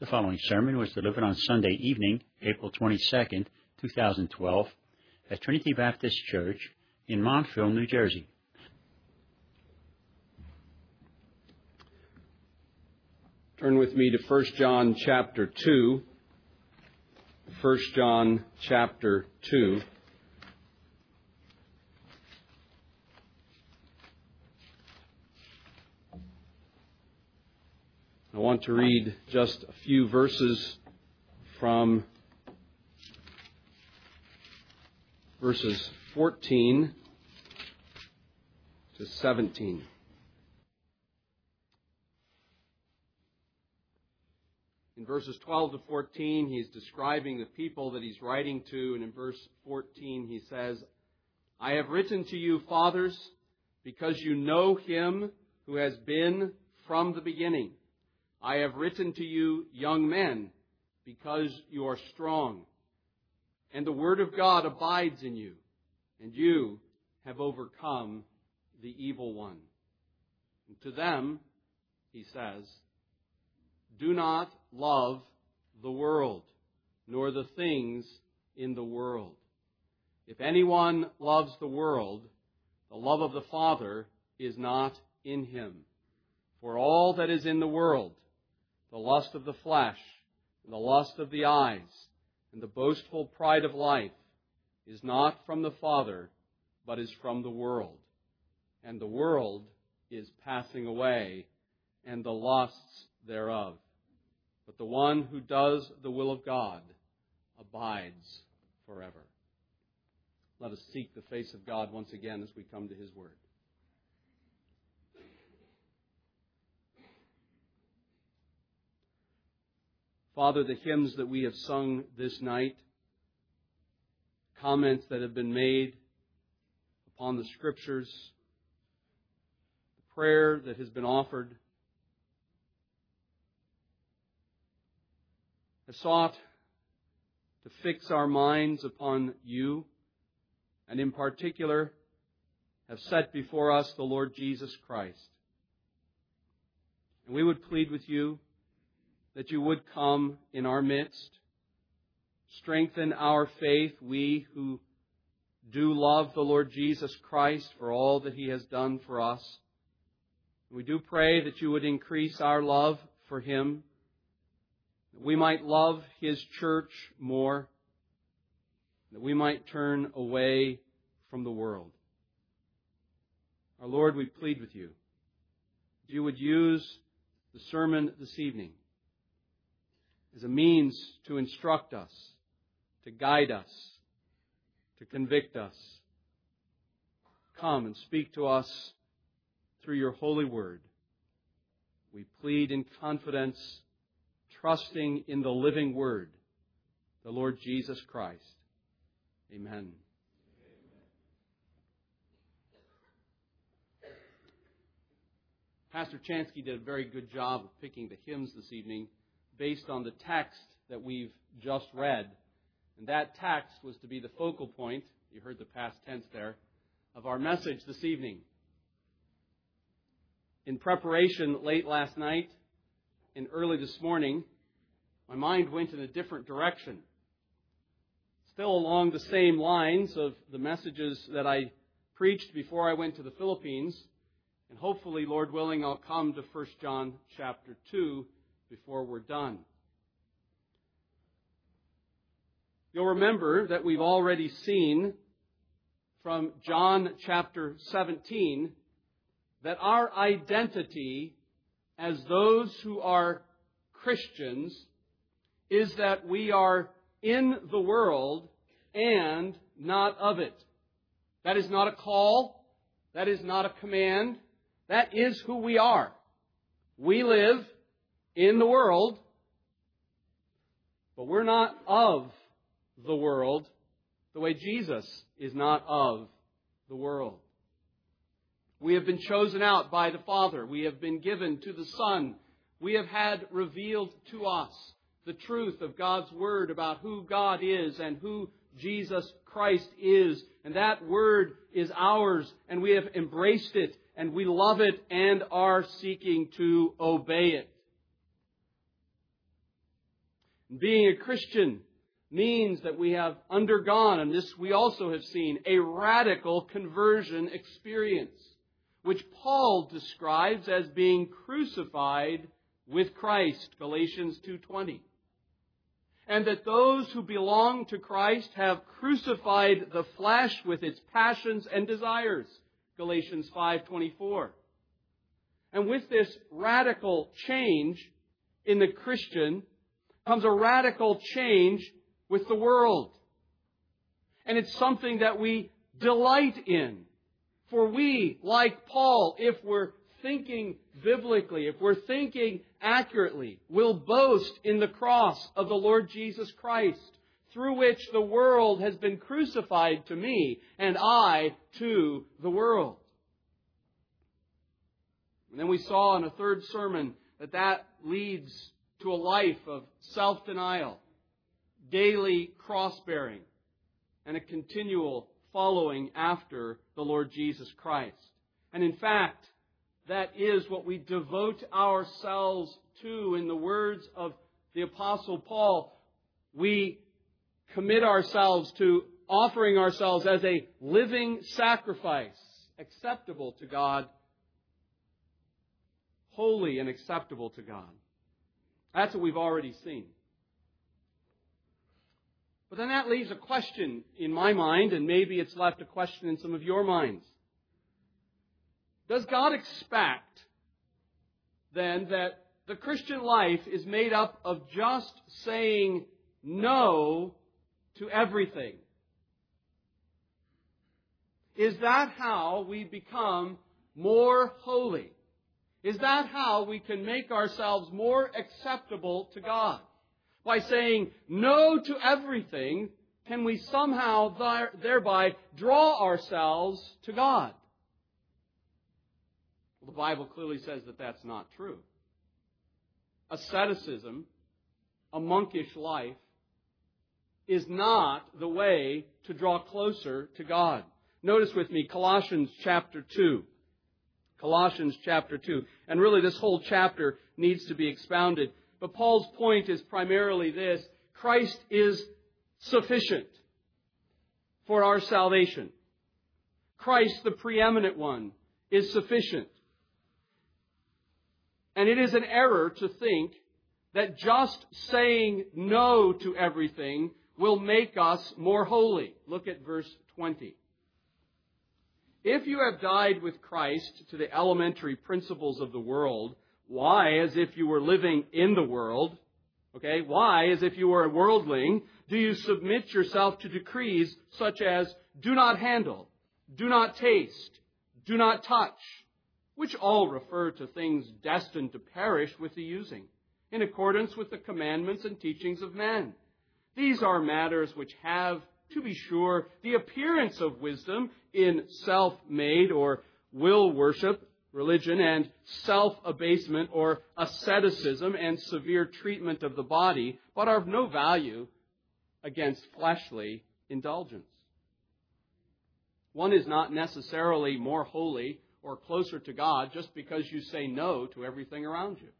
The following sermon was delivered on Sunday evening, April 22nd, 2012, at Trinity Baptist Church in Montville, New Jersey. Turn with me to 1 John chapter 2. 1 John chapter 2. I want to read just a few verses from verses 14 to 17. In verses 12 to 14, he's describing the people that he's writing to, and in verse 14 he says, "I have written to you, fathers, because you know him who has been from the beginning. I have written to you, young men, because you are strong, and the word of God abides in you, and you have overcome the evil one." And to them, he says, "Do not love the world, nor the things in the world. If anyone loves the world, the love of the Father is not in him. For all that is in the world, the lust of the flesh, and the lust of the eyes, and the boastful pride of life, is not from the Father, but is from the world. And the world is passing away, and the lusts thereof. But the one who does the will of God abides forever." Let us seek the face of God once again as we come to His Word. Father, the hymns that we have sung this night, comments that have been made upon the Scriptures, the prayer that has been offered, have sought to fix our minds upon You, and in particular have set before us the Lord Jesus Christ. And we would plead with You that You would come in our midst, strengthen our faith, we who do love the Lord Jesus Christ for all that He has done for us. We do pray that You would increase our love for Him, that we might love His church more, that we might turn away from the world. Our Lord, we plead with You that You would use the sermon this evening as a means to instruct us, to guide us, to convict us. Come and speak to us through Your holy word. We plead in confidence, trusting in the living Word, the Lord Jesus Christ. Amen. Pastor Chansky did a very good job of picking the hymns this evening based on the text that we've just read. And that text was to be the focal point, you heard the past tense there, of our message this evening. In preparation late last night and early this morning, my mind went in a different direction. Still along the same lines of the messages that I preached before I went to the Philippines. And hopefully, Lord willing, I'll come to 1 John chapter 2 before we're done. You'll remember that we've already seen from John chapter 17 that our identity as those who are Christians is that we are in the world and not of it. That is not a call. That is not a command. That is who we are. We live in the world, but we're not of the world the way Jesus is not of the world. We have been chosen out by the Father. We have been given to the Son. We have had revealed to us the truth of God's Word about who God is and who Jesus Christ is. And that Word is ours, and we have embraced it, and we love it, and are seeking to obey it. Being a Christian means that we have undergone, and this we also have seen, a radical conversion experience, which Paul describes as being crucified with Christ, Galatians 2:20. And that those who belong to Christ have crucified the flesh with its passions and desires, Galatians 5:24. And with this radical change in the Christian comes a radical change with the world. And it's something that we delight in. For we, like Paul, if we're thinking biblically, if we're thinking accurately, will boast in the cross of the Lord Jesus Christ, through which the world has been crucified to me, and I to the world. And then we saw in a third sermon that leads to a life of self-denial, daily cross-bearing, and a continual following after the Lord Jesus Christ. And in fact, that is what we devote ourselves to. In the words of the Apostle Paul, we commit ourselves to offering ourselves as a living sacrifice, acceptable to God, holy and acceptable to God. That's what we've already seen. But then that leaves a question in my mind, and maybe it's left a question in some of your minds. Does God expect, then, that the Christian life is made up of just saying no to everything? Is that how we become more holy? Is that how we can make ourselves more acceptable to God? By saying no to everything, can we somehow thereby draw ourselves to God? Well, the Bible clearly says that that's not true. Asceticism, a monkish life, is not the way to draw closer to God. Notice with me Colossians chapter 2. Colossians chapter 2. And really this whole chapter needs to be expounded. But Paul's point is primarily this: Christ is sufficient for our salvation. Christ, the preeminent one, is sufficient. And it is an error to think that just saying no to everything will make us more holy. Look at verse 20. If you have died with Christ to the elementary principles of the world, why, as if you were living in the world, why, as if you were a worldling, do you submit yourself to decrees such as do not handle, do not taste, do not touch, which all refer to things destined to perish with the using, in accordance with the commandments and teachings of men. These are matters which have, to be sure, the appearance of wisdom in self-made or will worship, religion, and self-abasement or asceticism and severe treatment of the body, but are of no value against fleshly indulgence. One is not necessarily more holy or closer to God just because you say no to everything around you.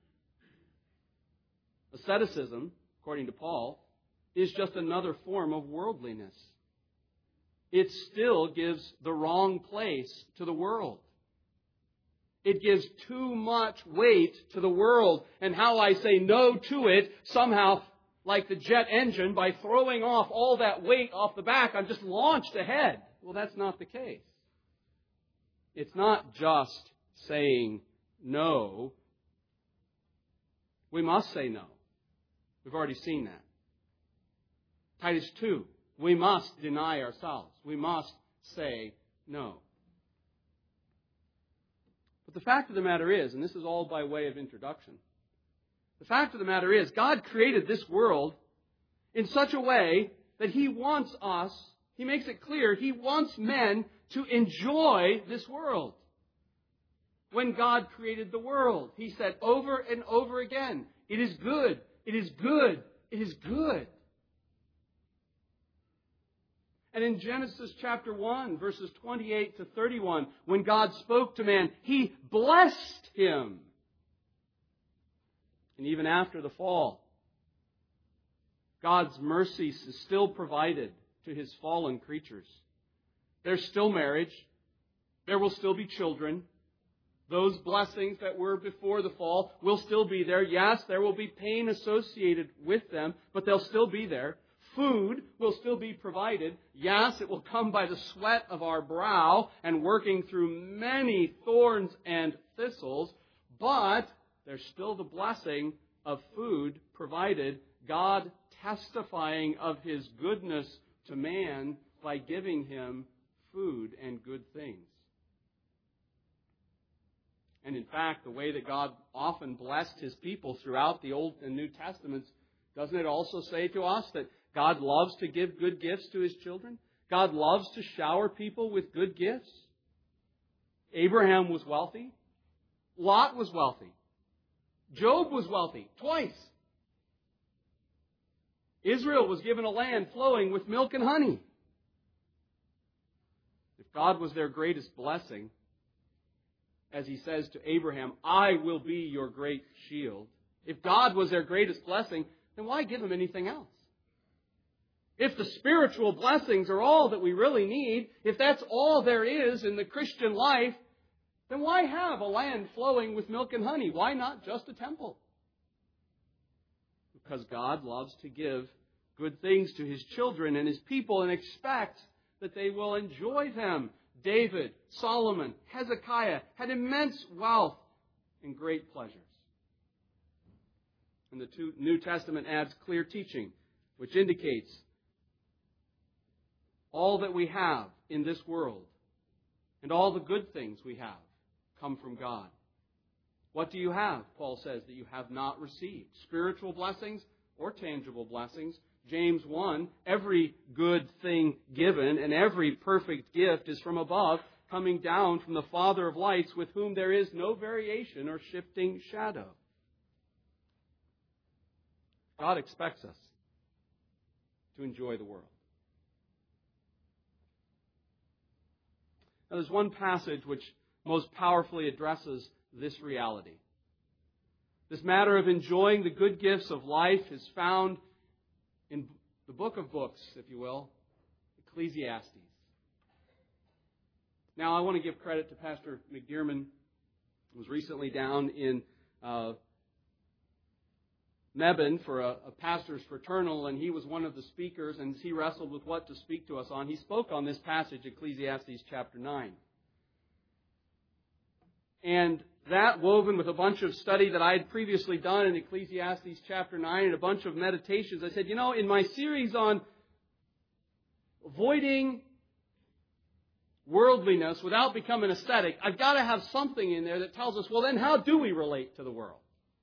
Asceticism, according to Paul, is just another form of worldliness. It still gives the wrong place to the world. It gives too much weight to the world, and how I say no to it, somehow, like the jet engine, by throwing off all that weight off the back, I'm just launched ahead. Well, that's not the case. It's not just saying no. We must say no. We've already seen that. Titus 2, we must deny ourselves. We must say no. But the fact of the matter is, and this is all by way of introduction, the fact of the matter is, God created this world in such a way that He wants us, He makes it clear, He wants men to enjoy this world. When God created the world, He said over and over again, it is good, it is good, it is good. And in Genesis chapter 1, verses 28 to 31, when God spoke to man, He blessed him. And even after the fall, God's mercy is still provided to His fallen creatures. There's still marriage. There will still be children. Those blessings that were before the fall will still be there. Yes, there will be pain associated with them, but they'll still be there. Food will still be provided. Yes, it will come by the sweat of our brow and working through many thorns and thistles, but there's still the blessing of food provided, God testifying of His goodness to man by giving him food and good things. And in fact, the way that God often blessed His people throughout the Old and New Testaments, doesn't it also say to us that God loves to give good gifts to His children? God loves to shower people with good gifts. Abraham was wealthy. Lot was wealthy. Job was wealthy, twice. Israel was given a land flowing with milk and honey. If God was their greatest blessing, as He says to Abraham, I will be your great shield. If God was their greatest blessing, then why give them anything else? If the spiritual blessings are all that we really need, if that's all there is in the Christian life, then why have a land flowing with milk and honey? Why not just a temple? Because God loves to give good things to His children and His people and expects that they will enjoy them. David, Solomon, Hezekiah had immense wealth and great pleasures. And the New Testament adds clear teaching, which indicates all that we have in this world and all the good things we have come from God. What do you have, Paul says, that you have not received? Spiritual blessings or tangible blessings? James 1, every good thing given and every perfect gift is from above, coming down from the Father of lights, with whom there is no variation or shifting shadow. God expects us to enjoy the world. Now, there's one passage which most powerfully addresses this reality. This matter of enjoying the good gifts of life is found in the book of books, if you will, Ecclesiastes. Now, I want to give credit to Pastor McDearman, who was recently down in Mebane for a pastor's fraternal, and he was one of the speakers, and as he wrestled with what to speak to us on, he spoke on this passage, Ecclesiastes chapter 9. And that, woven with a bunch of study that I had previously done in Ecclesiastes chapter 9 and a bunch of meditations, I said, in my series on avoiding worldliness without becoming ascetic, I've got to have something in there that tells us, well, then how do we relate to the world?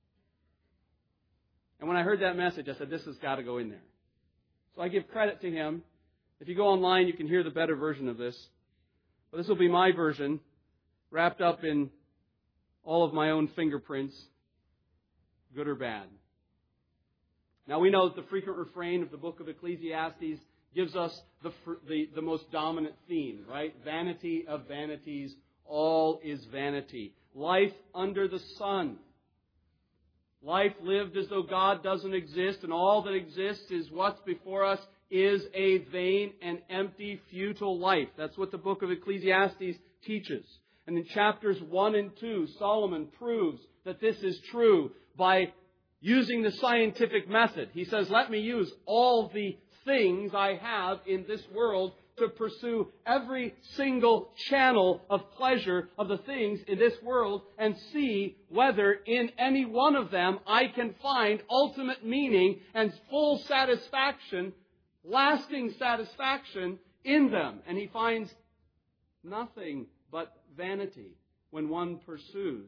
And when I heard that message, I said, this has got to go in there. So I give credit to him. If you go online, you can hear the better version of this. But this will be my version, wrapped up in all of my own fingerprints, good or bad. Now we know that the frequent refrain of the book of Ecclesiastes gives us the most dominant theme, right? Vanity of vanities, all is vanity. Life under the sun. Life lived as though God doesn't exist, and all that exists is what's before us is a vain and empty, futile life. That's what the book of Ecclesiastes teaches. And in chapters 1 and 2, Solomon proves that this is true by using the scientific method. He says, let me use all the things I have in this world to pursue every single channel of pleasure of the things in this world and see whether in any one of them I can find ultimate meaning and full satisfaction, lasting satisfaction in them. And he finds nothing but vanity when one pursues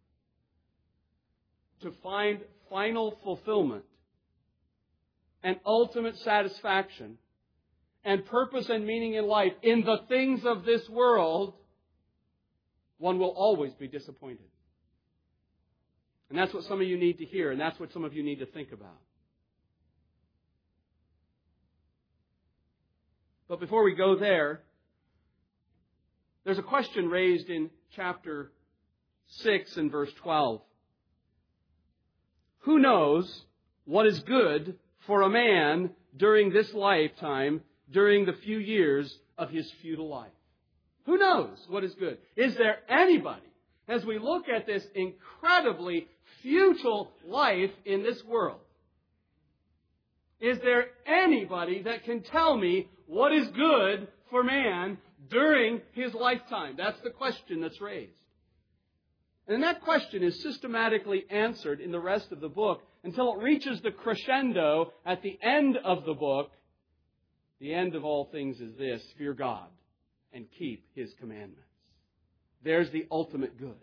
to find final fulfillment and ultimate satisfaction and purpose and meaning in life in the things of this world. One will always be disappointed. And that's what some of you need to hear, and that's what some of you need to think about. But before we go there, there's a question raised in chapter 6 and verse 12. Who knows what is good for a man during this lifetime, during the few years of his futile life? Who knows what is good? Is there anybody, as we look at this incredibly futile life in this world, is there anybody that can tell me what is good for man during his lifetime? That's the question that's raised. And that question is systematically answered in the rest of the book until it reaches the crescendo at the end of the book. The end of all things is this: fear God and keep His commandments. There's the ultimate good.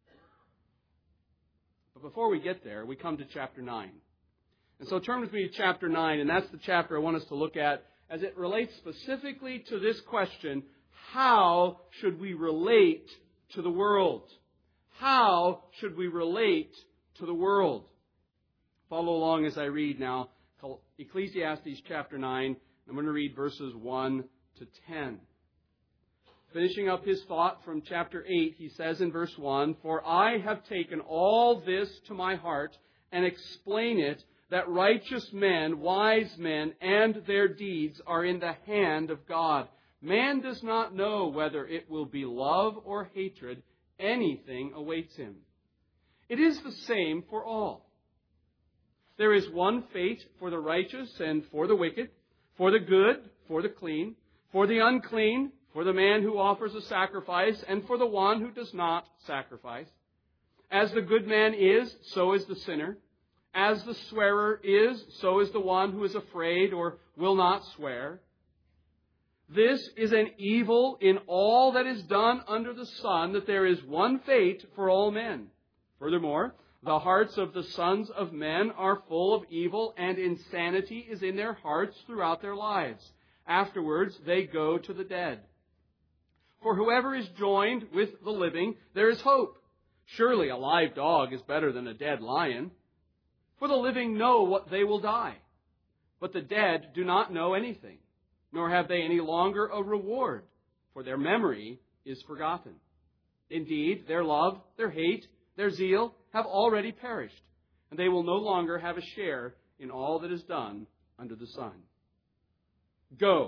But before we get there, we come to chapter 9. And so turn with me to chapter 9, and that's the chapter I want us to look at as it relates specifically to this question: how should we relate to the world? How should we relate to the world? Follow along as I read now Ecclesiastes chapter 9. I'm going to read verses 1 to 10. Finishing up his thought from chapter 8, he says in verse 1, "For I have taken all this to my heart and explain it, that righteous men, wise men, and their deeds are in the hand of God. Man does not know whether it will be love or hatred. Anything awaits him. It is the same for all. There is one fate for the righteous and for the wicked, for the good, for the clean, for the unclean, for the man who offers a sacrifice, and for the one who does not sacrifice. As the good man is, so is the sinner. As the swearer is, so is the one who is afraid or will not swear. This is an evil in all that is done under the sun, that there is one fate for all men. Furthermore, the hearts of the sons of men are full of evil, and insanity is in their hearts throughout their lives. Afterwards, they go to the dead. For whoever is joined with the living, there is hope. Surely a live dog is better than a dead lion. For the living know what they will die, but the dead do not know anything, nor have they any longer a reward, for their memory is forgotten. Indeed, their love, their hate, their zeal have already perished, and they will no longer have a share in all that is done under the sun. Go,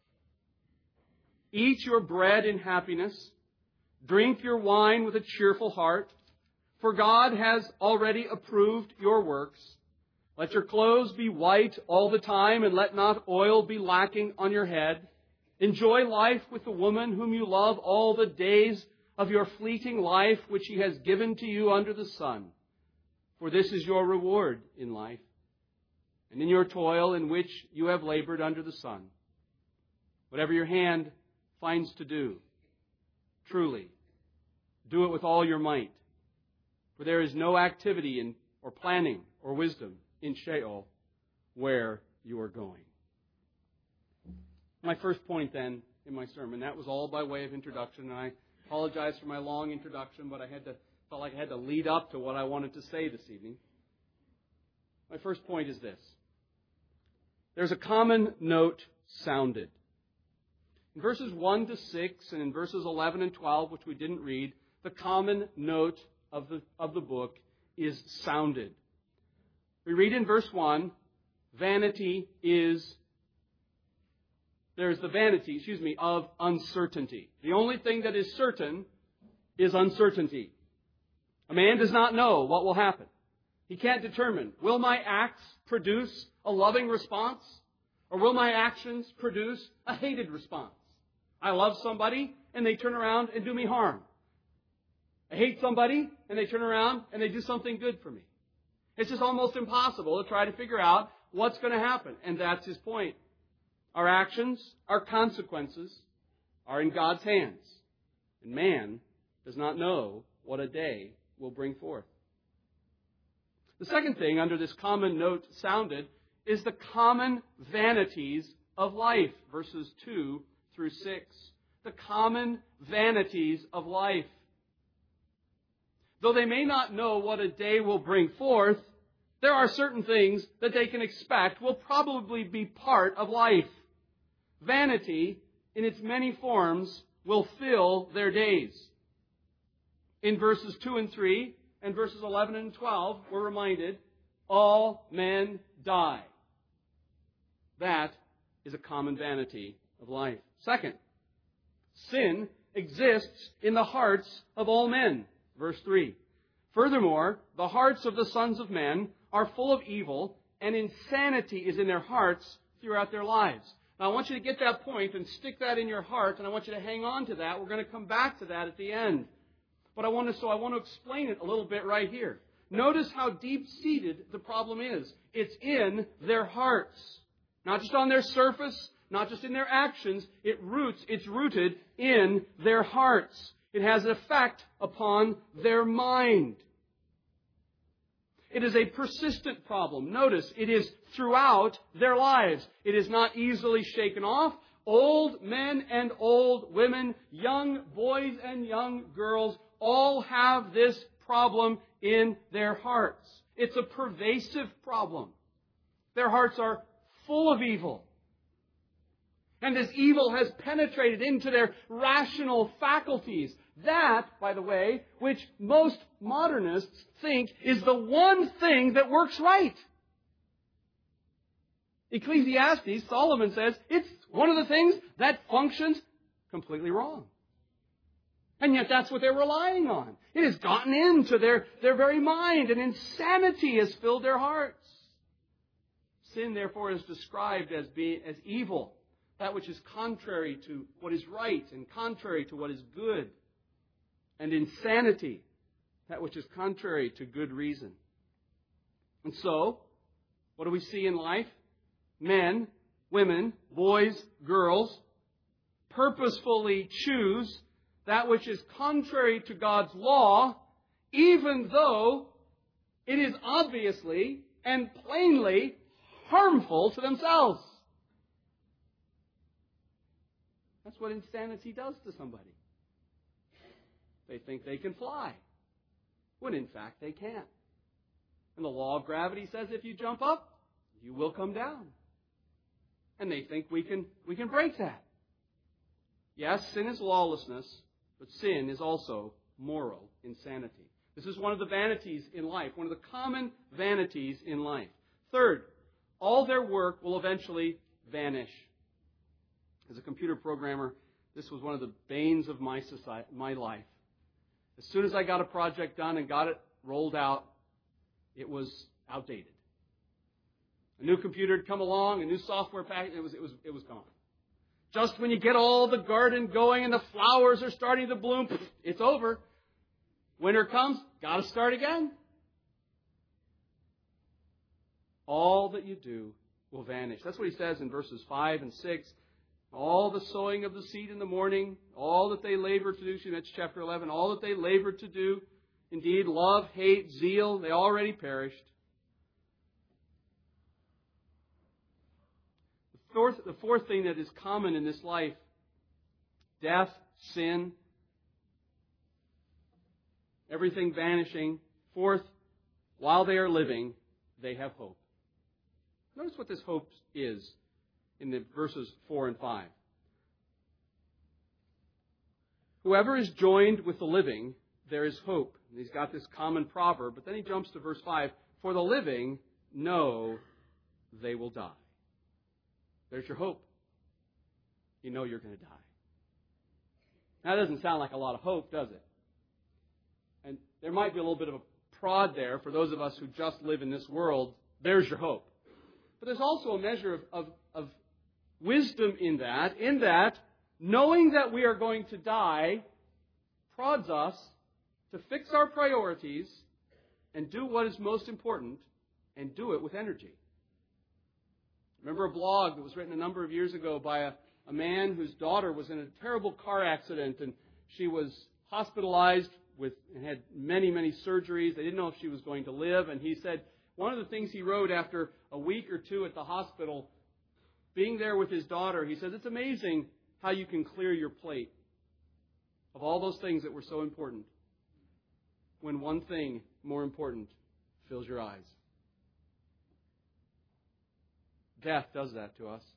eat your bread in happiness, drink your wine with a cheerful heart, for God has already approved your works. Let your clothes be white all the time, and let not oil be lacking on your head. Enjoy life with the woman whom you love all the days of your fleeting life, which He has given to you under the sun. For this is your reward in life, and in your toil in which you have labored under the sun. Whatever your hand finds to do, truly, do it with all your might. For there is no activity or planning or wisdom in Sheol, where you are going." My first point then in my sermon, that was all by way of introduction, and I apologize for my long introduction, but felt like I had to lead up to what I wanted to say this evening. My first point is this: there's a common note sounded. In verses 1 to 6 and in verses 11 and 12, which we didn't read, the common note of the book is sounded. We read in verse 1, there's the vanity, of uncertainty. The only thing that is certain is uncertainty. A man does not know what will happen. He can't determine, will my acts produce a loving response, or will my actions produce a hated response? I love somebody and they turn around and do me harm. I hate somebody, and they turn around and they do something good for me. It's just almost impossible to try to figure out what's going to happen. And that's his point. Our actions, our consequences, are in God's hands. And man does not know what a day will bring forth. The second thing under this common note sounded is the common vanities of life. Verses 2 through 6. The common vanities of life. Though they may not know what a day will bring forth, there are certain things that they can expect will probably be part of life. Vanity, in its many forms, will fill their days. In verses 2 and 3 and verses 11 and 12, we're reminded, all men die. That is a common vanity of life. Second, sin exists in the hearts of all men. Verse 3. Furthermore, the hearts of the sons of men are full of evil, and insanity is in their hearts throughout their lives. Now, I want you to get that point and stick that in your heart, and I want you to hang on to that. We're going to come back to that at the end. But I want to explain it a little bit right here. Notice how deep-seated the problem is. It's in their hearts. Not just on their surface, not just in their actions. It's rooted in their hearts. It has an effect upon their mind. It is a persistent problem. Notice, it is throughout their lives. It is not easily shaken off. Old men and old women, young boys and young girls, all have this problem in their hearts. It's a pervasive problem. Their hearts are full of evil. And this evil has penetrated into their rational faculties. That, by the way, which most modernists think is the one thing that works right. Ecclesiastes, Solomon says, it's one of the things that functions completely wrong. And yet that's what they're relying on. It has gotten into their very mind, and insanity has filled their hearts. Sin, therefore, is described as evil, that which is contrary to what is right and contrary to what is good. And insanity, that which is contrary to good reason. And so, what do we see in life? Men, women, boys, girls, purposefully choose that which is contrary to God's law, even though it is obviously and plainly harmful to themselves. That's what insanity does to somebody. They think they can fly, when in fact they can't. And the law of gravity says if you jump up, you will come down. And they think we can break that. Yes, sin is lawlessness, but sin is also moral insanity. This is one of the vanities in life, one of the common vanities in life. Third, all their work will eventually vanish. As a computer programmer, this was one of the banes of my life. As soon as I got a project done and got it rolled out, it was outdated. A new computer had come along, a new software package, it was gone. Just when you get all the garden going and the flowers are starting to bloom, it's over. Winter comes, got to start again. All that you do will vanish. That's what he says in verses 5 and 6. All the sowing of the seed in the morning, all that they labor to do, see, that's chapter 11, all that they labor to do, indeed, love, hate, zeal, they already perished. The fourth thing that is common in this life, death, sin, everything vanishing. Fourth, while they are living, they have hope. Notice what this hope is in the verses 4 and 5. Whoever is joined with the living, there is hope. And he's got this common proverb, but then he jumps to verse 5. For the living know they will die. There's your hope. You know you're going to die. Now, that doesn't sound like a lot of hope, does it? And there might be a little bit of a prod there for those of us who just live in this world. There's your hope. But there's also a measure of wisdom in that knowing that we are going to die prods us to fix our priorities and do what is most important and do it with energy. Remember a blog that was written a number of years ago by a man whose daughter was in a terrible car accident, and she was hospitalized and had many, many surgeries. They didn't know if she was going to live. And he said one of the things he wrote after a week or two at the hospital, being there with his daughter, he says, it's amazing how you can clear your plate of all those things that were so important when one thing more important fills your eyes. Death does that to us.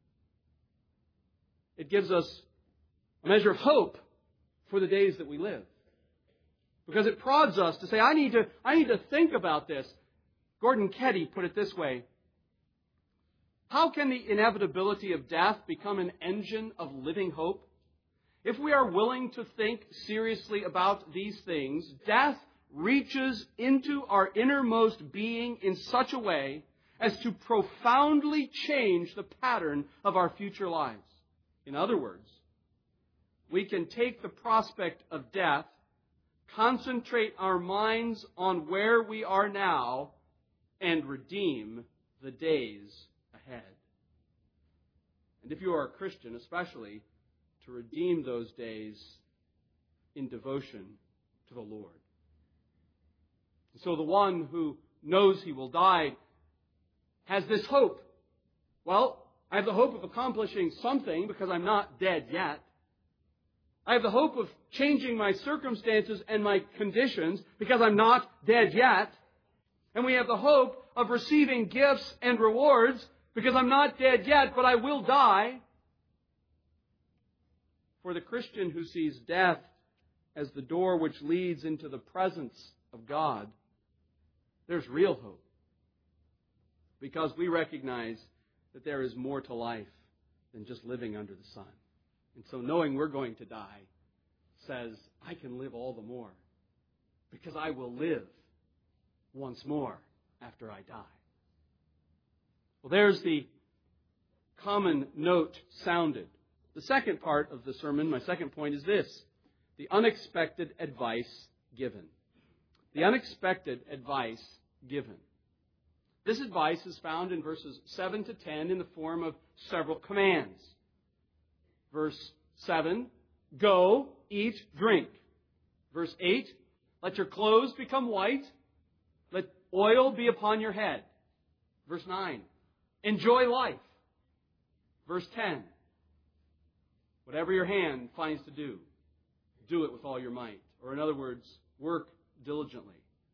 It gives us a measure of hope for the days that we live. Because it prods us to say, I need to think about this. Gordon Ketty put it this way. How can the inevitability of death become an engine of living hope? If we are willing to think seriously about these things, death reaches into our innermost being in such a way as to profoundly change the pattern of our future lives. In other words, we can take the prospect of death, concentrate our minds on where we are now, and redeem the days ahead. And if you are a Christian, especially, to redeem those days in devotion to the Lord. So the one who knows he will die has this hope. Well, I have the hope of accomplishing something because I'm not dead yet. I have the hope of changing my circumstances and my conditions because I'm not dead yet. And we have the hope of receiving gifts and rewards because I'm not dead yet, but I will die. For the Christian who sees death as the door which leads into the presence of God, there's real hope. Because we recognize that there is more to life than just living under the sun. And so knowing we're going to die says, I can live all the more because I will live once more after I die. Well, there's the common note sounded. The second part of the sermon, my second point, is this: the unexpected advice given. The unexpected advice given. This advice is found in verses 7 to 10 in the form of several commands. Verse 7, go, eat, drink. Verse 8, let your clothes become white. Let oil be upon your head. Verse 9, enjoy life. Verse 10, whatever your hand finds to do, do it with all your might. Or in other words, work diligently.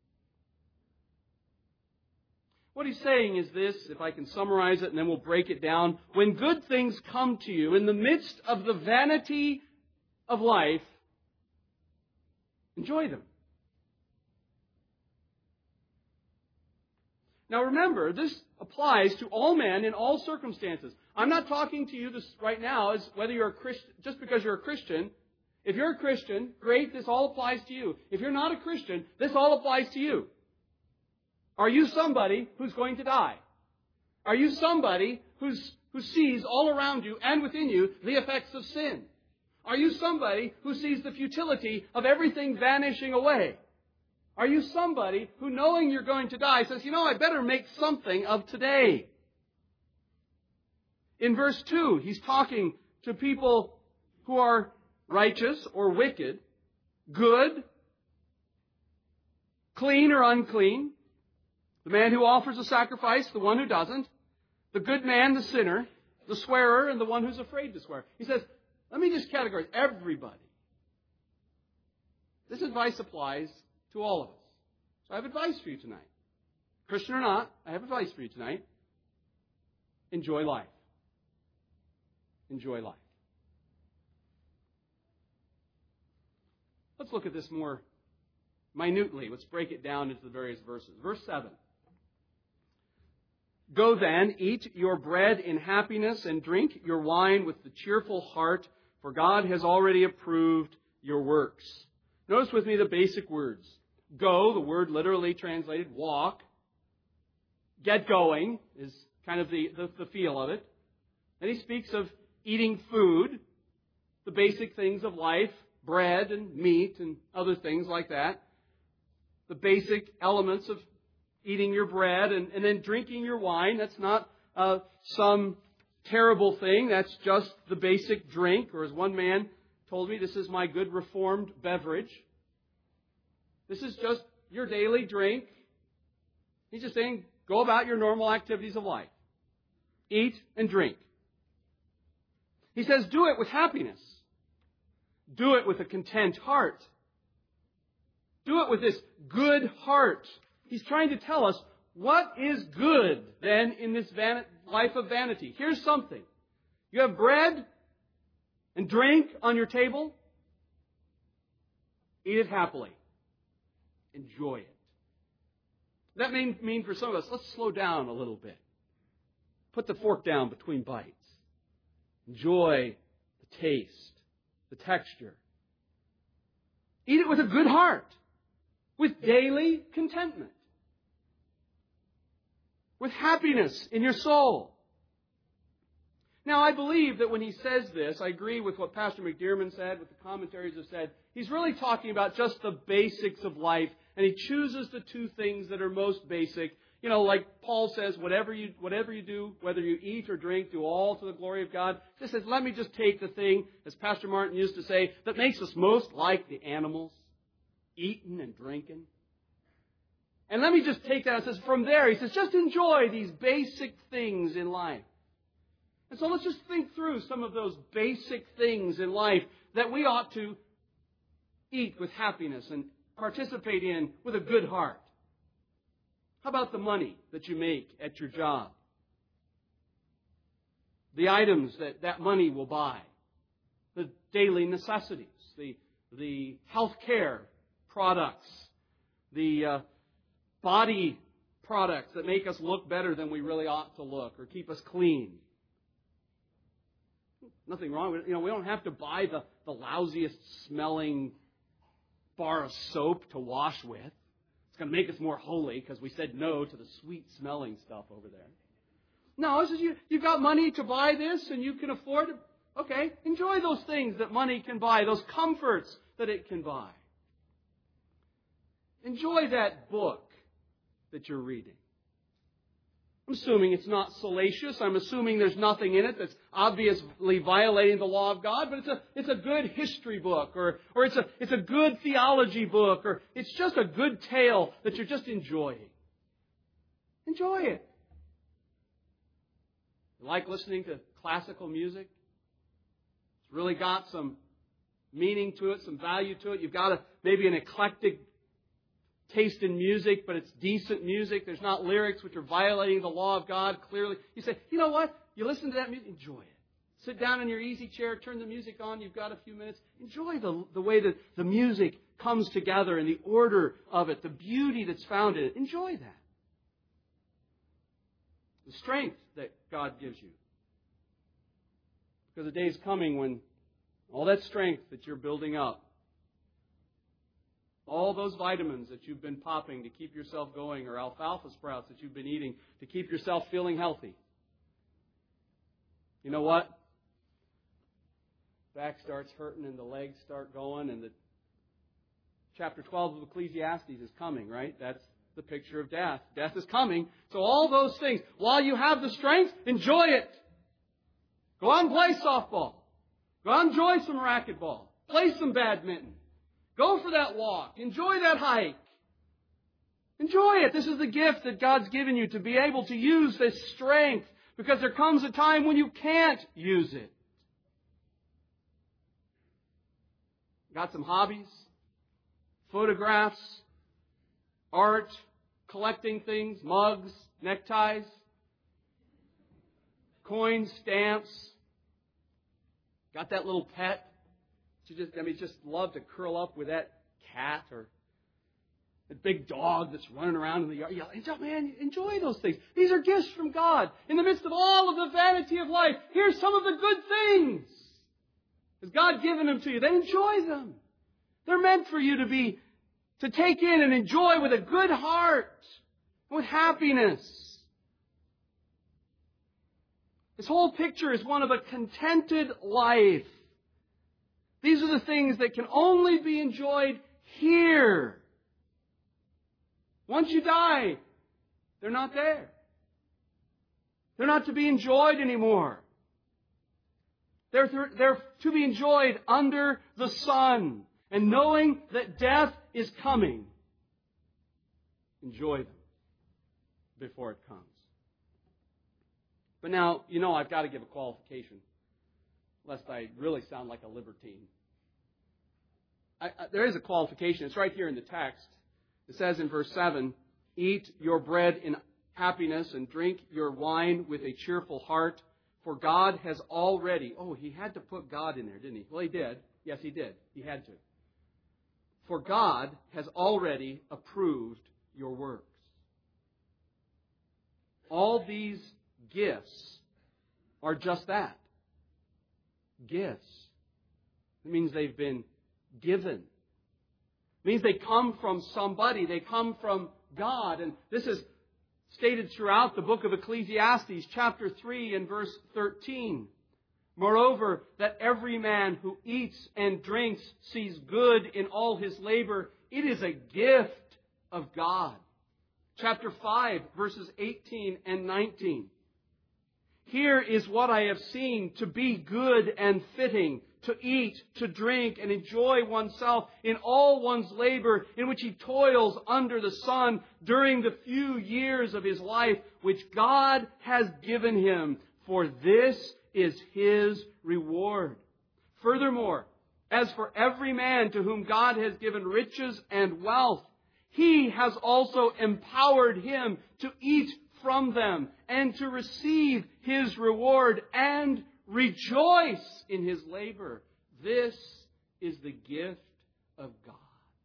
What he's saying is this, if I can summarize it and then we'll break it down. When good things come to you in the midst of the vanity of life, enjoy them. Now remember, this applies to all men in all circumstances. I'm not talking to you this right now as whether you're a Christian, just because you're a Christian. If you're a Christian, great, this all applies to you. If you're not a Christian, this all applies to you. Are you somebody who's going to die? Are you somebody who sees all around you and within you the effects of sin? Are you somebody who sees the futility of everything vanishing away? Are you somebody who, knowing you're going to die, says, I better make something of today? In verse 2, he's talking to people who are righteous or wicked, good, clean or unclean, the man who offers a sacrifice, the one who doesn't, the good man, the sinner, the swearer, and the one who's afraid to swear. He says, let me just categorize everybody. This advice applies to all of us. So I have advice for you tonight. Christian or not, I have advice for you tonight. Enjoy life. Enjoy life. Let's look at this more minutely. Let's break it down into the various verses. Verse 7. Go then, eat your bread in happiness and drink your wine with the cheerful heart, for God has already approved your works. Notice with me the basic words. Go, the word literally translated walk. Get going is kind of the feel of it. Then he speaks of eating food, the basic things of life, bread and meat and other things like that. The basic elements of eating your bread and then drinking your wine. That's not some terrible thing. That's just the basic drink. Or as one man told me, this is my good Reformed beverage. This is just your daily drink. He's just saying, go about your normal activities of life. Eat and drink. He says, do it with happiness. Do it with a content heart. Do it with this good heart. He's trying to tell us what is good then in this life of vanity. Here's something. You have bread and drink on your table. Eat it happily. Enjoy it. That may mean for some of us, let's slow down a little bit. Put the fork down between bites. Enjoy the taste, the texture. Eat it with a good heart, with daily contentment, with happiness in your soul. Now, I believe that when he says this, I agree with what Pastor McDearman said, what the commentaries have said. He's really talking about just the basics of life, and he chooses the two things that are most basic. You know, like Paul says, whatever you do, whether you eat or drink, do all to the glory of God. He says, let me just take the thing, as Pastor Martin used to say, that makes us most like the animals, eating and drinking. And let me just take that and says, from there, he says, just enjoy these basic things in life. And so let's just think through some of those basic things in life that we ought to eat with happiness and participate in with a good heart. How about the money that you make at your job? The items that money will buy. The daily necessities. The health care products. The body products that make us look better than we really ought to look or keep us clean. Nothing wrong with it. We don't have to buy the lousiest smelling bar of soap to wash with. It's going to make us more holy because we said no to the sweet smelling stuff over there. No, it's just you've got money to buy this and you can afford it. Okay, enjoy those things that money can buy, those comforts that it can buy. Enjoy that book that you're reading. I'm assuming it's not salacious. I'm assuming there's nothing in it that's obviously violating the law of God, but it's a good history book, or it's a good theology book, or it's just a good tale that you're just enjoying. Enjoy it. You like listening to classical music? It's really got some meaning to it, some value to it. You've got maybe an eclectic taste in music, but it's decent music. There's not lyrics which are violating the law of God clearly. You say, you know what? You listen to that music, enjoy it. Sit down in your easy chair, turn the music on, you've got a few minutes. Enjoy the way that the music comes together and the order of it, the beauty that's found in it. Enjoy that. The strength that God gives you. Because the day is coming when all that strength that you're building up, all those vitamins that you've been popping to keep yourself going, or alfalfa sprouts that you've been eating to keep yourself feeling healthy. You know what? Back starts hurting and the legs start going, and the chapter 12 of Ecclesiastes is coming, right? That's the picture of death. Death is coming. So all those things, while you have the strength, enjoy it. Go out and play softball. Go out and enjoy some racquetball. Play some badminton. Go for that walk. Enjoy that hike. Enjoy it. This is the gift that God's given you to be able to use this strength, because there comes a time when you can't use it. Got some hobbies? Photographs? Art? Collecting things? Mugs? Neckties? Coins? Stamps? Got that little pet? Just love to curl up with that cat or that big dog that's running around in the yard. Man, enjoy those things. These are gifts from God. In the midst of all of the vanity of life, here's some of the good things. Has God given them to you? Then enjoy them. They're meant for you to take in and enjoy with a good heart, with happiness. This whole picture is one of a contented life. These are the things that can only be enjoyed here. Once you die, they're not there. They're not to be enjoyed anymore. They're to be enjoyed under the sun. And knowing that death is coming, enjoy them before it comes. But now, I've got to give a qualification, lest I really sound like a libertine. There is a qualification. It's right here in the text. It says in verse 7, eat your bread in happiness and drink your wine with a cheerful heart, for God has already... Oh, he had to put God in there, didn't he? Well, he did. Yes, he did. He had to. For God has already approved your works. All these gifts are just that. Gifts. It means they've been given. It means they come from somebody. They come from God. And this is stated throughout the book of Ecclesiastes, chapter 3 and verse 13. Moreover, that every man who eats and drinks sees good in all his labor. It is a gift of God. Chapter 5, verses 18 and 19. Here is what I have seen to be good and fitting, to eat, to drink, and enjoy oneself in all one's labor in which he toils under the sun during the few years of his life which God has given him, for this is his reward. Furthermore, as for every man to whom God has given riches and wealth, He has also empowered him to eat from them and to receive his reward and rejoice in his labor. This is the gift of God.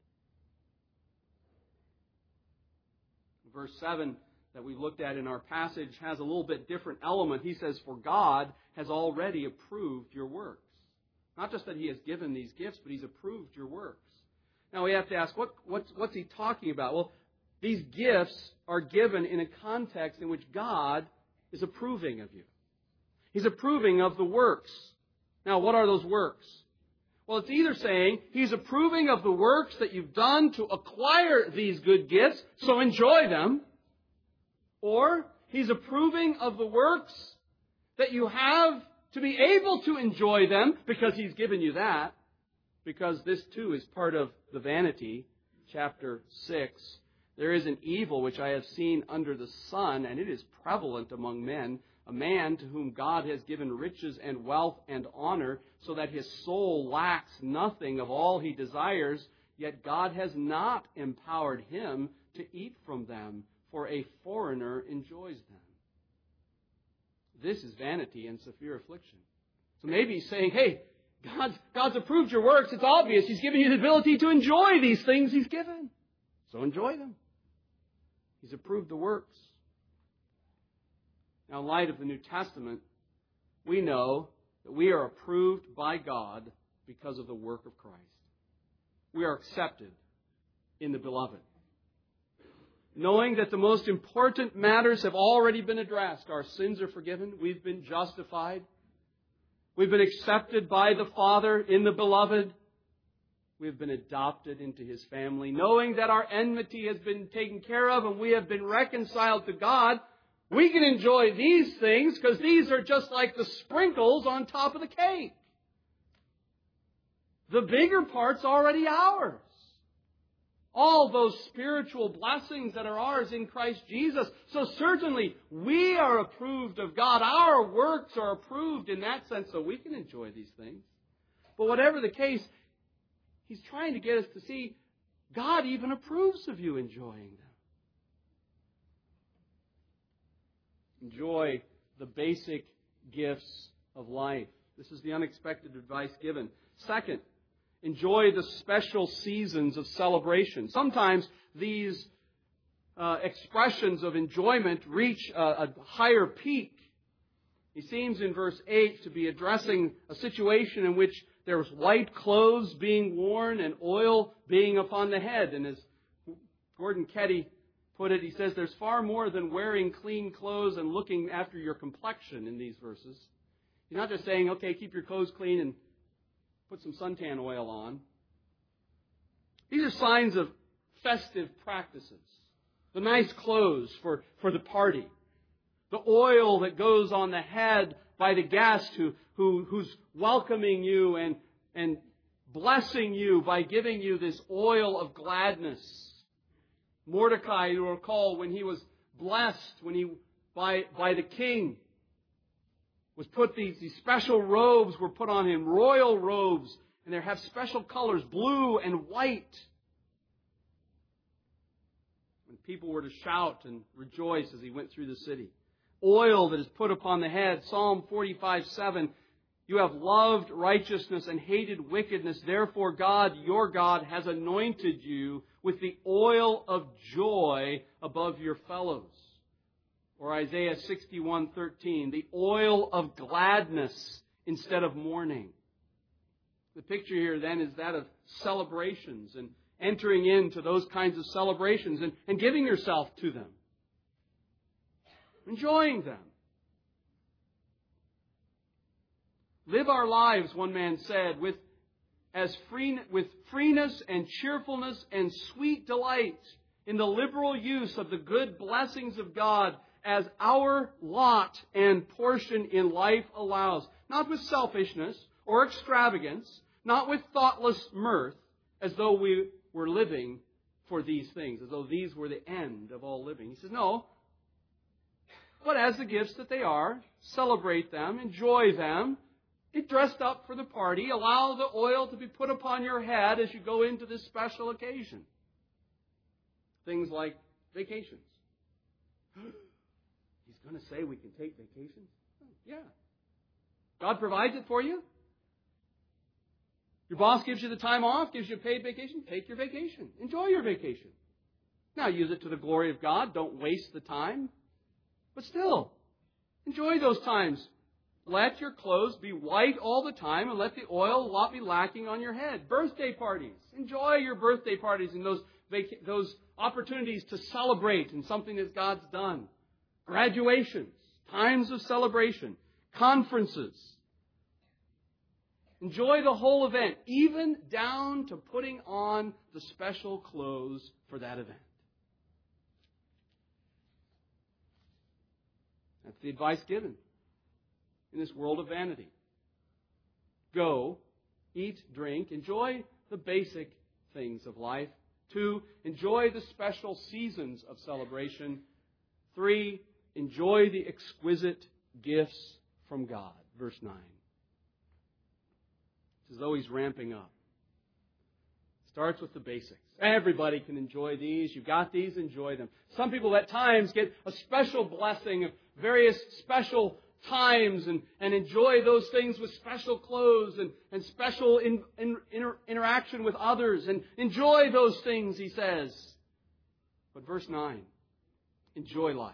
Verse 7 that we looked at in our passage has a little bit different element. He says, for God has already approved your works. Not just that He has given these gifts, but He's approved your works. Now we have to ask, what's He talking about? Well, these gifts are given in a context in which God is approving of you. He's approving of the works. Now, what are those works? Well, it's either saying He's approving of the works that you've done to acquire these good gifts, so enjoy them, or He's approving of the works that you have to be able to enjoy them because He's given you that, because this too is part of the vanity, chapter 6. There is an evil which I have seen under the sun, and it is prevalent among men, a man to whom God has given riches and wealth and honor, so that his soul lacks nothing of all he desires, yet God has not empowered him to eat from them, for a foreigner enjoys them. This is vanity and severe affliction. So maybe He's saying, hey, God's approved your works. It's obvious. He's given you the ability to enjoy these things He's given. So enjoy them. He's approved the works. Now, in light of the New Testament, we know that we are approved by God because of the work of Christ. We are accepted in the Beloved. Knowing that the most important matters have already been addressed. Our sins are forgiven. We've been justified. We've been accepted by the Father in the Beloved. We've been adopted into His family. Knowing that our enmity has been taken care of and we have been reconciled to God, we can enjoy these things because these are just like the sprinkles on top of the cake. The bigger part's already ours. All those spiritual blessings that are ours in Christ Jesus. So certainly we are approved of God. Our works are approved in that sense, so we can enjoy these things. But whatever the case, He's trying to get us to see God even approves of you enjoying them. Enjoy the basic gifts of life. This is the unexpected advice given. Second, enjoy the special seasons of celebration. Sometimes these expressions of enjoyment reach a higher peak. He seems in verse 8 to be addressing a situation in which there was white clothes being worn and oil being upon the head. And as Gordon Ketty put it, he says there's far more than wearing clean clothes and looking after your complexion in these verses. He's not just saying, okay, keep your clothes clean and put some suntan oil on. These are signs of festive practices. The nice clothes for the party. The oil that goes on the head by the guest who's welcoming you and blessing you by giving you this oil of gladness. Mordecai, you recall, when he was blessed by the king, was put these special robes were put on him, royal robes, and they have special colors, blue and white. When people were to shout and rejoice as he went through the city. Oil that is put upon the head, Psalm 45:7. You have loved righteousness and hated wickedness. Therefore God, your God, has anointed you with the oil of joy above your fellows. Or Isaiah 61:13, the oil of gladness instead of mourning. The picture here then is that of celebrations and entering into those kinds of celebrations and giving yourself to them. Enjoying them. Live our lives, one man said, with freeness and cheerfulness and sweet delight in the liberal use of the good blessings of God as our lot and portion in life allows. Not with selfishness or extravagance, not with thoughtless mirth, as though we were living for these things, as though these were the end of all living. He says, no, but as the gifts that they are, celebrate them, enjoy them, get dressed up for the party, allow the oil to be put upon your head as you go into this special occasion. Things like vacations. He's going to say we can take vacations? Yeah. God provides it for you. Your boss gives you the time off, gives you a paid vacation. Take your vacation. Enjoy your vacation. Now use it to the glory of God. Don't waste the time. But still, enjoy those times. Let your clothes be white all the time and let the oil not be lacking on your head. Birthday parties. Enjoy your birthday parties and those opportunities to celebrate in something that God's done. Graduations. Times of celebration. Conferences. Enjoy the whole event, even down to putting on the special clothes for that event. That's the advice given in this world of vanity. Go, eat, drink, enjoy the basic things of life. 2, enjoy the special seasons of celebration. 3, enjoy the exquisite gifts from God. Verse 9. It's as though he's ramping up. Starts with the basics. Everybody can enjoy these. You've got these, enjoy them. Some people at times get a special blessing of various special times and enjoy those things with special clothes and special interaction with others and enjoy those things, he says. But verse 9, enjoy life.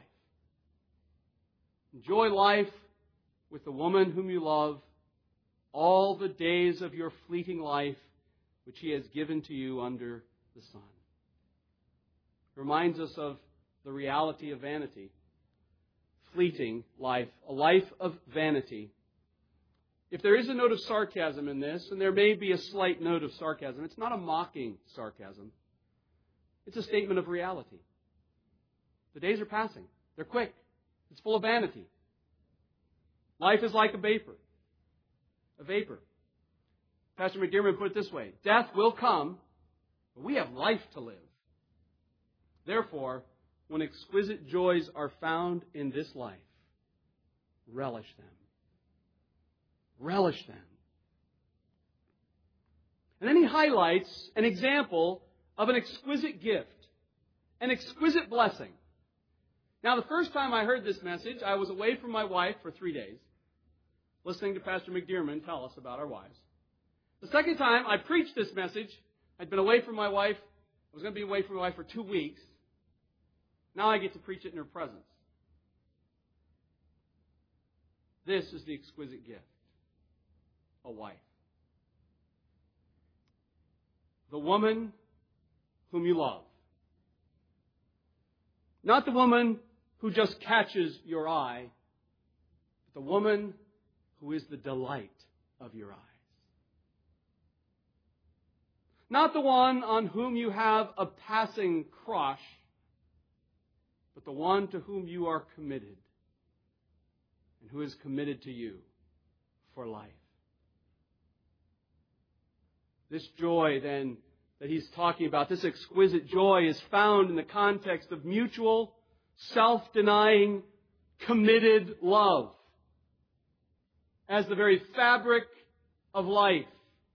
Enjoy life with the woman whom you love all the days of your fleeting life which he has given to you under the sun. Reminds us of the reality of vanity. Fleeting life, a life of vanity. If there is a note of sarcasm in this, and there may be a slight note of sarcasm, it's not a mocking sarcasm. It's a statement of reality. The days are passing. They're quick. It's full of vanity. Life is like a vapor. A vapor. Pastor McDermott put it this way: death will come, but we have life to live. Therefore, when exquisite joys are found in this life, relish them. Relish them. And then he highlights an example of an exquisite gift, an exquisite blessing. Now, the first time I heard this message, I was away from my wife for 3 days, listening to Pastor McDermott tell us about our wives. The second time I preached this message, I'd been away from my wife. I was going to be away from my wife for 2 weeks. Now I get to preach it in her presence. This is the exquisite gift. A wife. The woman whom you love. Not the woman who just catches your eye, but the woman who is the delight of your eyes. Not the one on whom you have a passing crush, but the one to whom you are committed and who is committed to you for life. This joy, then, that he's talking about, this exquisite joy, is found in the context of mutual, self-denying, committed love as the very fabric of life.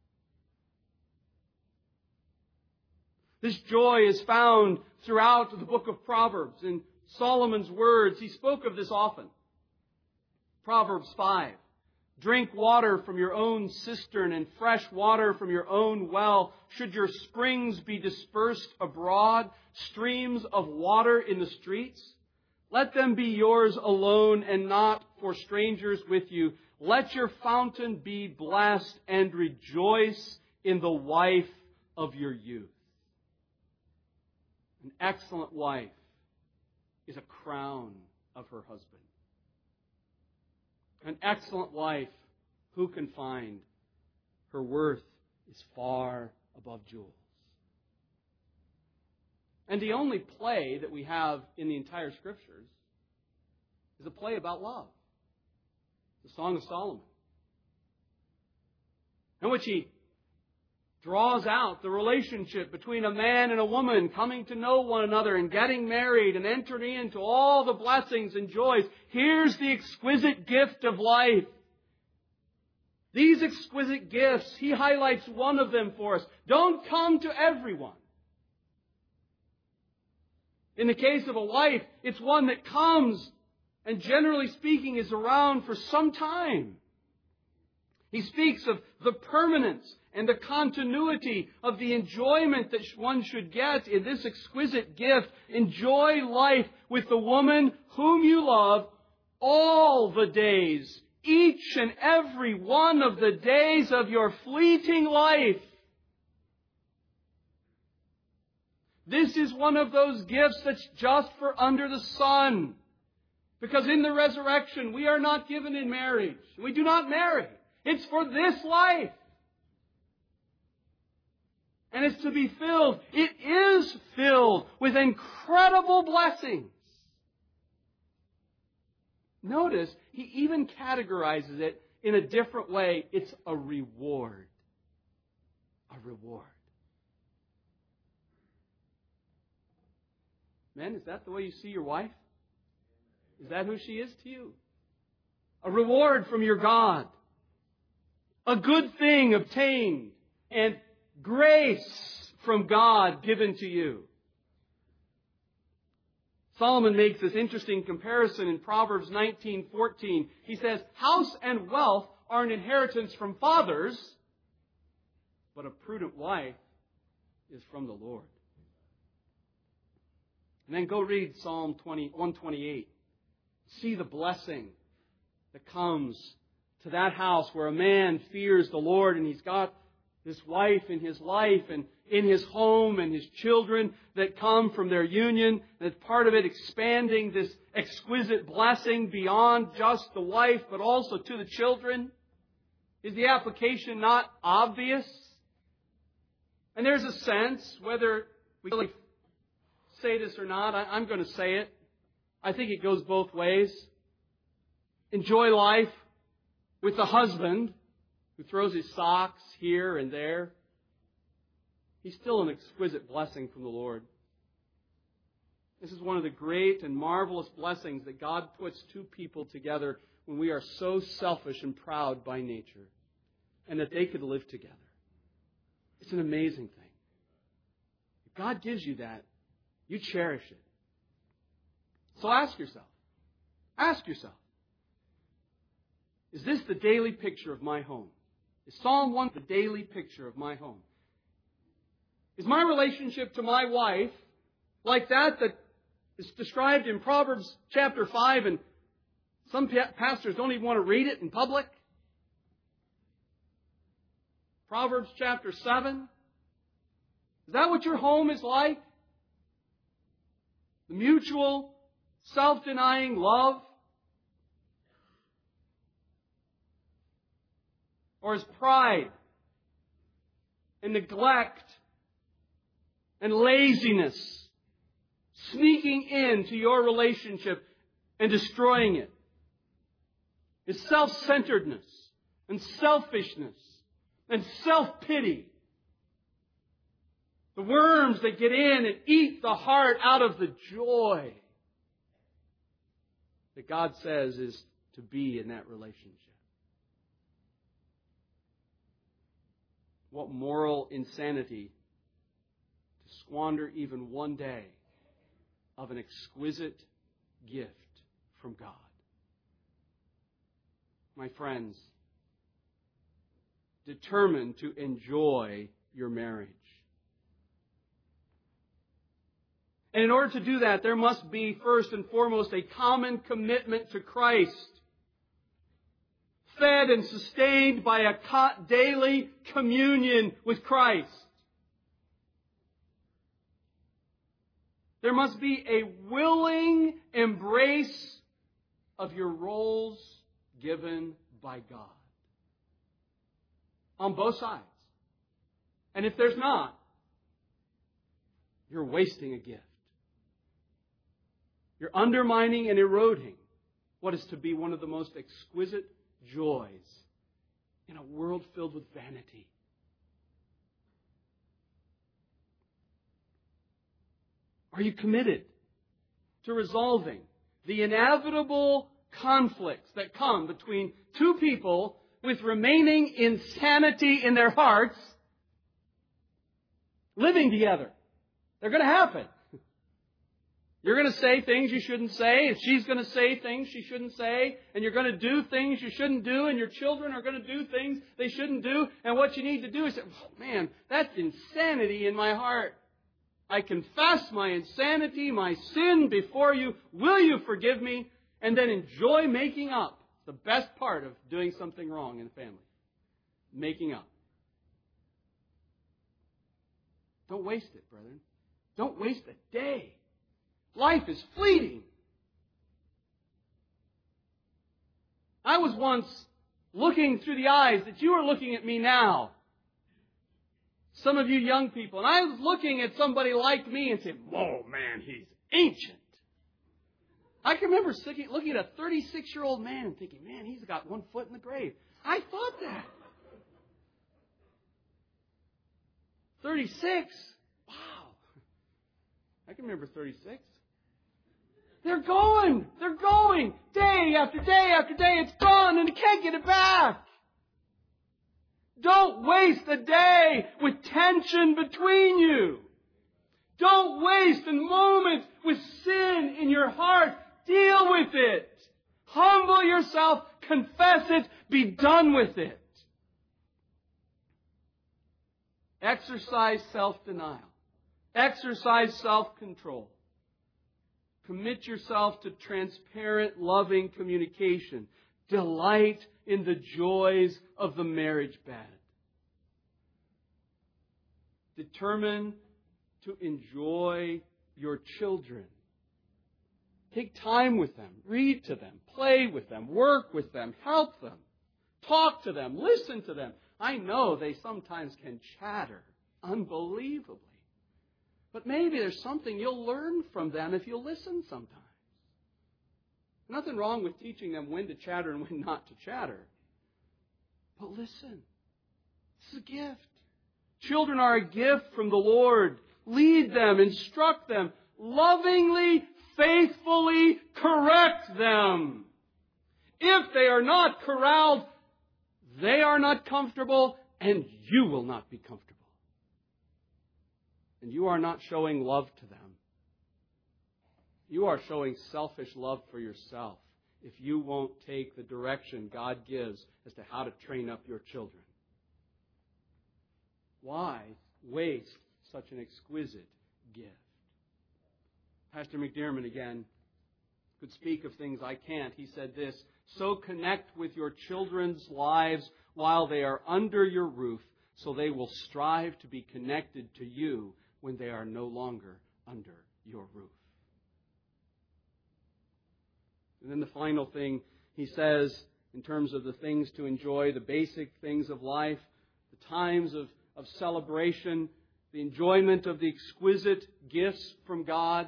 This joy is found throughout the book of Proverbs. In Solomon's words, he spoke of this often. Proverbs 5. Drink water from your own cistern and fresh water from your own well. Should your springs be dispersed abroad, streams of water in the streets? Let them be yours alone and not for strangers with you. Let your fountain be blessed and rejoice in the wife of your youth. An excellent wife is a crown of her husband. An excellent wife, who can find? Her worth is far above jewels. And the only play that we have in the entire Scriptures is a play about love. The Song of Solomon, in which he draws out the relationship between a man and a woman coming to know one another and getting married and entering into all the blessings and joys. Here's the exquisite gift of life. These exquisite gifts, he highlights one of them for us. Don't come to everyone. In the case of a wife, it's one that comes and generally speaking is around for some time. He speaks of the permanence and the continuity of the enjoyment that one should get in this exquisite gift. Enjoy life with the woman whom you love all the days, each and every one of the days of your fleeting life. This is one of those gifts that's just for under the sun. Because in the resurrection, we are not given in marriage. We do not marry. It's for this life. And it's to be filled. It is filled with incredible blessings. Notice, he even categorizes it in a different way. It's a reward. A reward. Men, is that the way you see your wife? Is that who she is to you? A reward from your God. A good thing obtained. And grace from God given to you. Solomon makes this interesting comparison in Proverbs 19:14. He says, house and wealth are an inheritance from fathers, but a prudent wife is from the Lord. And then go read Psalm 128. See the blessing that comes to that house where a man fears the Lord and he's got this wife in his life and in his home and his children that come from their union. And as part of it, expanding this exquisite blessing beyond just the wife but also to the children. Is the application not obvious? And there's a sense, whether we really say this or not, I'm going to say it. I think it goes both ways. Enjoy life with the husband who throws his socks here and there. He's still an exquisite blessing from the Lord. This is one of the great and marvelous blessings that God puts two people together when we are so selfish and proud by nature, and that they could live together. It's an amazing thing. If God gives you that, you cherish it. So ask yourself, is this the daily picture of my home? Is Psalm 1 the daily picture of my home? Is my relationship to my wife like that is described in Proverbs chapter 5, and some pastors don't even want to read it in public? Proverbs chapter 7. Is that what your home is like? The mutual, self-denying love? Or is pride and neglect and laziness sneaking into your relationship and destroying it? Is self-centeredness and selfishness and self-pity the worms that get in and eat the heart out of the joy that God says is to be in that relationship? What moral insanity to squander even one day of an exquisite gift from God. My friends, determine to enjoy your marriage. And in order to do that, there must be, first and foremost, a common commitment to Christ, fed and sustained by a daily communion with Christ. There must be a willing embrace of your roles given by God. On both sides. And if there's not, you're wasting a gift. You're undermining and eroding what is to be one of the most exquisite joys in a world filled with vanity. Are you committed to resolving the inevitable conflicts that come between two people with remaining insanity in their hearts living together? They're going to happen. You're going to say things you shouldn't say, and she's going to say things she shouldn't say, and you're going to do things you shouldn't do, and your children are going to do things they shouldn't do, and what you need to do is say, oh, man, that's insanity in my heart. I confess my insanity, my sin before you. Will you forgive me? And then enjoy making up. The best part of doing something wrong in a family. Making up. Don't waste it, brethren. Don't waste a day. Life is fleeting. I was once looking through the eyes that you are looking at me now. Some of you young people. And I was looking at somebody like me and saying, whoa, man, he's ancient. I can remember looking at a 36-year-old man and thinking, man, he's got one foot in the grave. I thought that. 36? Wow. I can remember 36. They're going. Day after day after day. It's gone and you can't get it back. Don't waste a day with tension between you. Don't waste a moment with sin in your heart. Deal with it. Humble yourself. Confess it. Be done with it. Exercise self-denial. Exercise self-control. Commit yourself to transparent, loving communication. Delight in the joys of the marriage bed. Determine to enjoy your children. Take time with them. Read to them. Play with them. Work with them. Help them. Talk to them. Listen to them. I know they sometimes can chatter unbelievably. But maybe there's something you'll learn from them if you'll listen sometimes. Nothing wrong with teaching them when to chatter and when not to chatter. But listen. It's a gift. Children are a gift from the Lord. Lead them, instruct them, lovingly, faithfully correct them. If they are not corralled, they are not comfortable, and you will not be comfortable. And you are not showing love to them. You are showing selfish love for yourself if you won't take the direction God gives as to how to train up your children. Why waste such an exquisite gift? Pastor McDermott again could speak of things I can't. He said this, so connect with your children's lives while they are under your roof, so they will strive to be connected to you when they are no longer under your roof. And then the final thing he says in terms of the things to enjoy, the basic things of life, the times of celebration, the enjoyment of the exquisite gifts from God.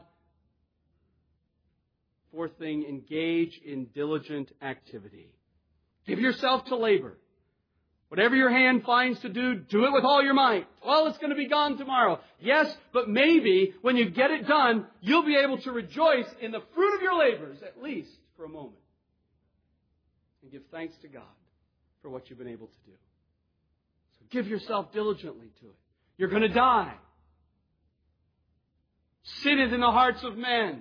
Fourth thing, engage in diligent activity. Give yourself to labor. Whatever your hand finds to do, do it with all your might. Well, it's going to be gone tomorrow. Yes, but maybe when you get it done, you'll be able to rejoice in the fruit of your labors, at least for a moment. And give thanks to God for what you've been able to do. So give yourself diligently to it. You're going to die. Sin is in the hearts of men.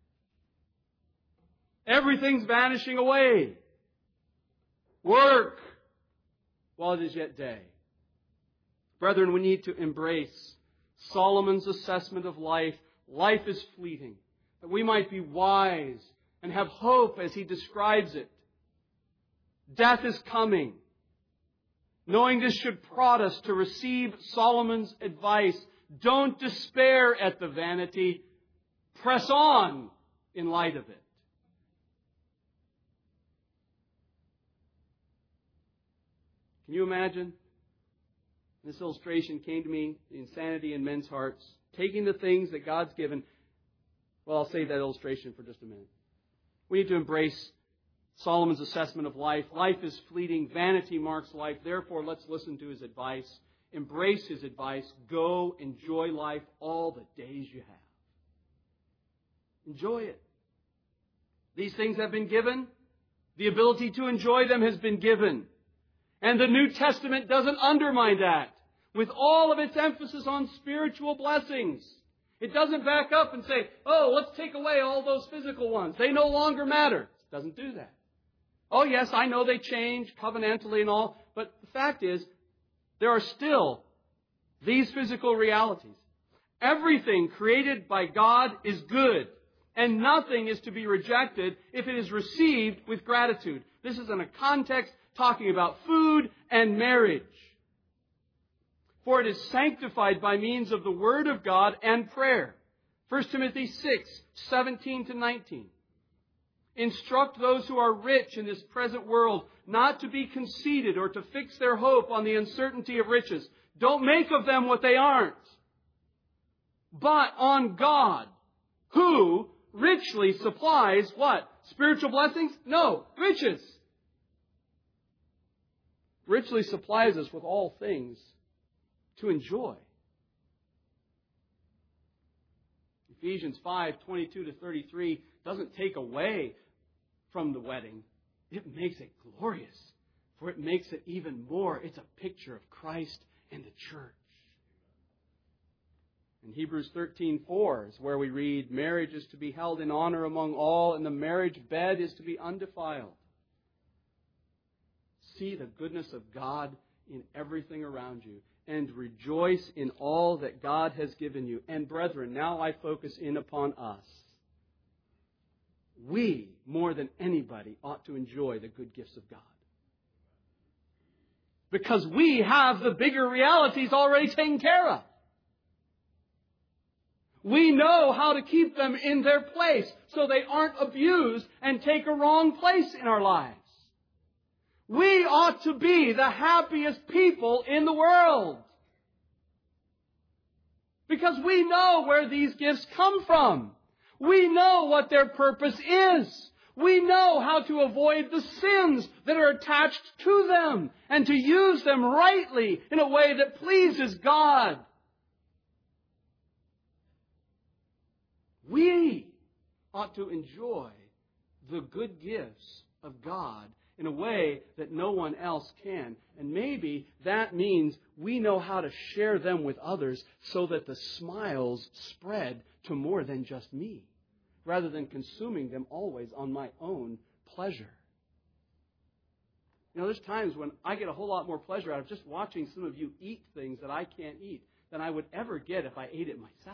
Everything's vanishing away. Work while it is yet day. Brethren, we need to embrace Solomon's assessment of life. life is fleeting, that we might be wise and have hope as he describes it. Death is coming. Knowing this should prod us to receive Solomon's advice. Don't despair at the vanity. Press on in light of it. Can you imagine? This illustration came to me, the insanity in men's hearts. Taking the things that God's given. Well, I'll save that illustration for just a minute. We need to embrace Solomon's assessment of life. Life is fleeting. Vanity marks life. Therefore, let's listen to his advice. Embrace his advice. Go enjoy life all the days you have. Enjoy it. These things have been given. The ability to enjoy them has been given. And the New Testament doesn't undermine that. With all of its emphasis on spiritual blessings. It doesn't back up and say, oh, let's take away all those physical ones. They no longer matter. It doesn't do that. Oh, yes, I know they change covenantally and all, but the fact is, there are still these physical realities. Everything created by God is good, and nothing is to be rejected if it is received with gratitude. This is in a context talking about food and marriage. For it is sanctified by means of the Word of God and prayer. 1 Timothy 6:17-19. Instruct those who are rich in this present world not to be conceited or to fix their hope on the uncertainty of riches. Don't make of them what they aren't. But on God, who richly supplies what? Spiritual blessings? No, riches. Richly supplies us with all things to enjoy. Ephesians 5:22-33 doesn't take away from the wedding. It makes it glorious, for it makes it even more. It's a picture of Christ and the church. In Hebrews 13:4 is where we read, marriage is to be held in honor among all, and the marriage bed is to be undefiled. See the goodness of God in everything around you, and rejoice in all that God has given you. And brethren, now I focus in upon us. We, more than anybody, ought to enjoy the good gifts of God. Because we have the bigger realities already taken care of. We know how to keep them in their place so they aren't abused and take a wrong place in our lives. We ought to be the happiest people in the world. Because we know where these gifts come from. We know what their purpose is. We know how to avoid the sins that are attached to them and to use them rightly in a way that pleases God. We ought to enjoy the good gifts of God in a way that no one else can. And maybe that means we know how to share them with others so that the smiles spread to more than just me, rather than consuming them always on my own pleasure. You know, there's times when I get a whole lot more pleasure out of just watching some of you eat things that I can't eat than I would ever get if I ate it myself.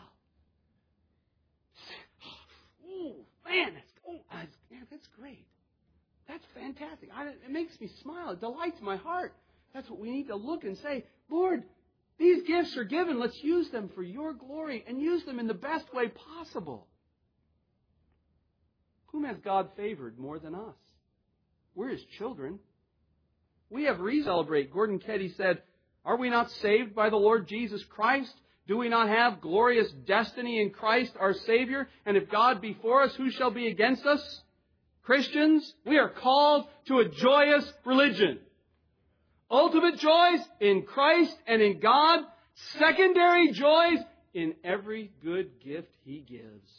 Oh, man, that's great. That's fantastic. It makes me smile. It delights my heart. That's what we need to look and say, Lord, these gifts are given. Let's use them for your glory and use them in the best way possible. Whom has God favored more than us? We're His children. We have reason to celebrate. Gordon Keddy said, are we not saved by the Lord Jesus Christ? Do we not have glorious destiny in Christ our Savior? And if God be for us, who shall be against us? Christians, we are called to a joyous religion. Ultimate joys in Christ and in God. Secondary joys in every good gift He gives.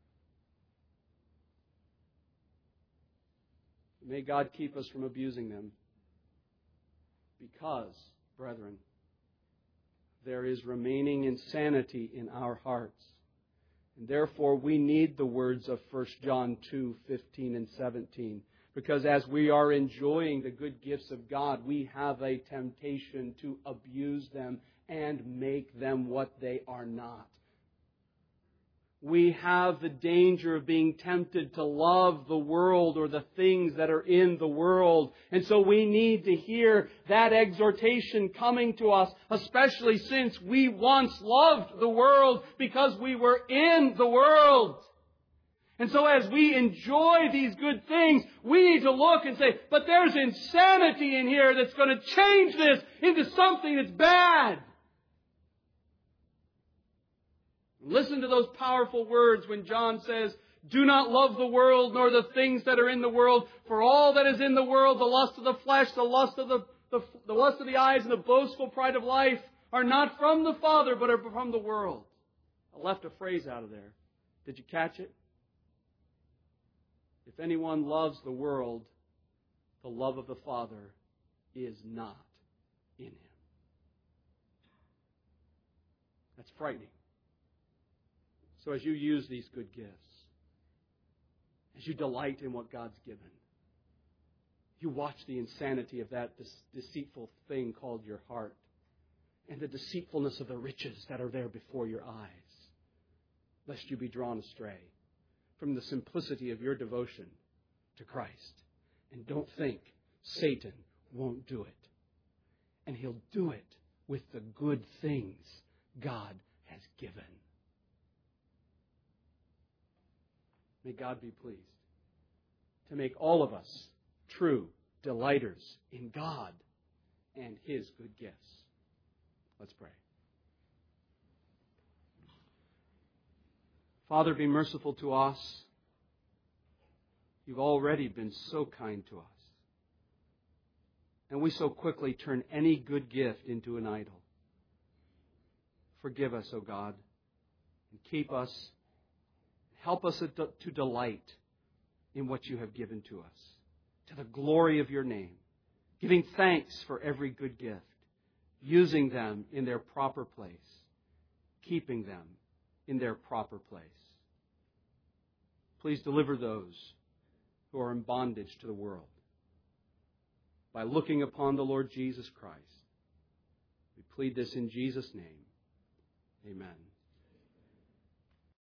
May God keep us from abusing them. Because, brethren, there is remaining insanity in our hearts. And therefore, we need the words of 1 John 2:15 and 17. Because as we are enjoying the good gifts of God, we have a temptation to abuse them and make them what they are not. we have the danger of being tempted to love the world or the things that are in the world. And so we need to hear that exhortation coming to us, especially since we once loved the world because we were in the world. And so as we enjoy these good things, we need to look and say, but there's insanity in here that's going to change this into something that's bad. Listen to those powerful words when John says, do not love the world nor the things that are in the world, for all that is in the world, the lust of the flesh, the lust of the lust of the eyes, and the boastful pride of life, are not from the Father, but are from the world. I left a phrase out of there. Did you catch it? If anyone loves the world, the love of the Father is not in him. That's frightening. So as you use these good gifts, as you delight in what God's given, you watch the insanity of that deceitful thing called your heart and the deceitfulness of the riches that are there before your eyes, lest you be drawn astray from the simplicity of your devotion to Christ. And don't think Satan won't do it. And he'll do it with the good things God has given. May God be pleased to make all of us true delighters in God and His good gifts. Let's pray. Father, be merciful to us. You've already been so kind to us. And we so quickly turn any good gift into an idol. Forgive us, O God, and keep us. Help us to delight in what you have given to us, to the glory of your name, giving thanks for every good gift, using them in their proper place, keeping them in their proper place. Please deliver those who are in bondage to the world by looking upon the Lord Jesus Christ. We plead this in Jesus' name. Amen.